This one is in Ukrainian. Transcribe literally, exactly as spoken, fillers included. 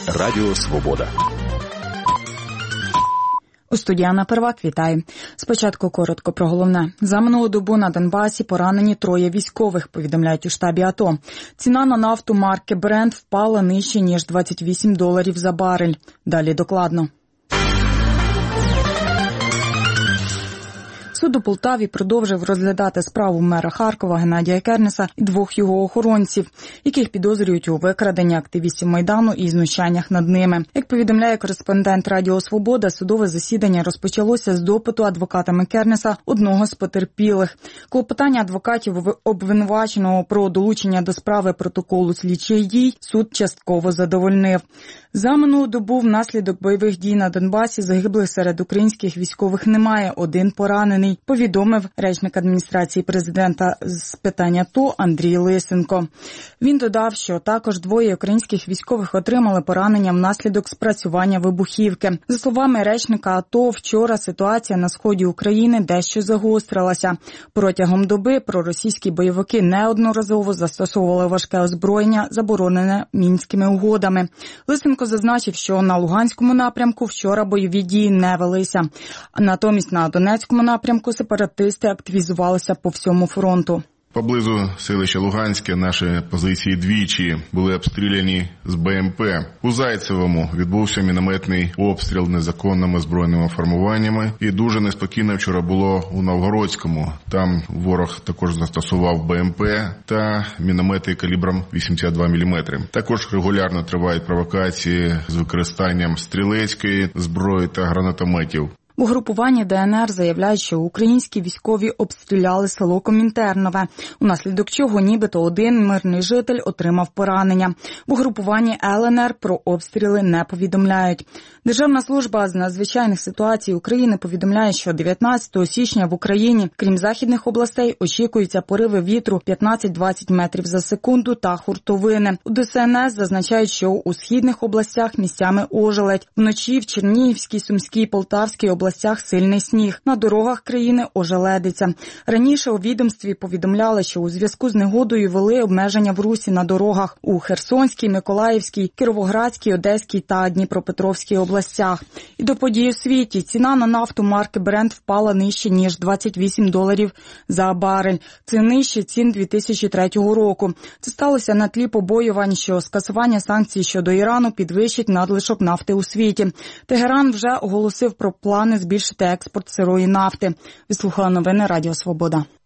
Радіо Свобода. У студії Анна Первак, вітаю. Спочатку коротко про головне. За минулу добу на Донбасі поранені троє військових, повідомляють у штабі АТО. Ціна на нафту марки Brent впала нижче, ніж двадцять вісім доларів за барель. Далі докладно. Суд у Полтаві продовжив розглядати справу мера Харкова Геннадія Кернеса і двох його охоронців, яких підозрюють у викраденні активістів Майдану і знущаннях над ними. Як повідомляє кореспондент Радіо Свобода, судове засідання розпочалося з допиту адвокатами Кернеса одного з потерпілих. Клопотання адвокатів обвинуваченого про долучення до справи протоколу слідчих дій суд частково задовольнив. За минулу добу внаслідок бойових дій на Донбасі загиблих серед українських військових немає, один поранений, повідомив речник адміністрації президента з питань АТО Андрій Лисенко. Він додав, що також двоє українських військових отримали поранення внаслідок спрацювання вибухівки. За словами речника АТО, вчора ситуація на сході України дещо загострилася. Протягом доби проросійські бойовики неодноразово застосовували важке озброєння, заборонене Мінськими угодами. Лисенко зазначив, що на Луганському напрямку вчора бойові дії не велися. Натомість на Донецькому напрямку сепаратисти активізувалися по всьому фронту. Поблизу селища Луганське наші позиції двічі були обстріляні з БМП. У Зайцевому відбувся мінометний обстріл незаконними збройними формуваннями. І дуже неспокійно вчора було у Новгородському. Там ворог також застосував БМП та міномети калібром вісімдесят два міліметри. Також регулярно тривають провокації з використанням стрілецької зброї та гранатометів. У групуванні ДНР заявляють, що українські військові обстріляли село Комінтернове, унаслідок чого нібито один мирний житель отримав поранення. В угрупуванні ЛНР про обстріли не повідомляють. Державна служба з надзвичайних ситуацій України повідомляє, що дев'ятнадцятого січня в Україні, крім західних областей, очікуються пориви вітру п'ятнадцять-двадцять метрів за секунду та хуртовини. У ДСНС зазначають, що у східних областях місцями ожеледь. Вночі в Чернігівській, Сумській, Полтавській областях сильний сніг. На дорогах країни ожеледиться. Раніше у відомстві повідомляли, що у зв'язку з негодою ввели обмеження в русі на дорогах у Херсонській, Миколаївській, Кіровоградській, Одеській та Дніпропетровській областях. І до подій у світі. Ціна на нафту марки Brent впала нижче, ніж двадцять вісім доларів за барель. Це нижче цін дві тисячі третього року. Це сталося на тлі побоювань, що скасування санкцій щодо Ірану підвищить надлишок нафти у світі. Тегеран вже оголосив про плани збільшити експорт сирої нафти. Ви слухали новини Радіо Свобода.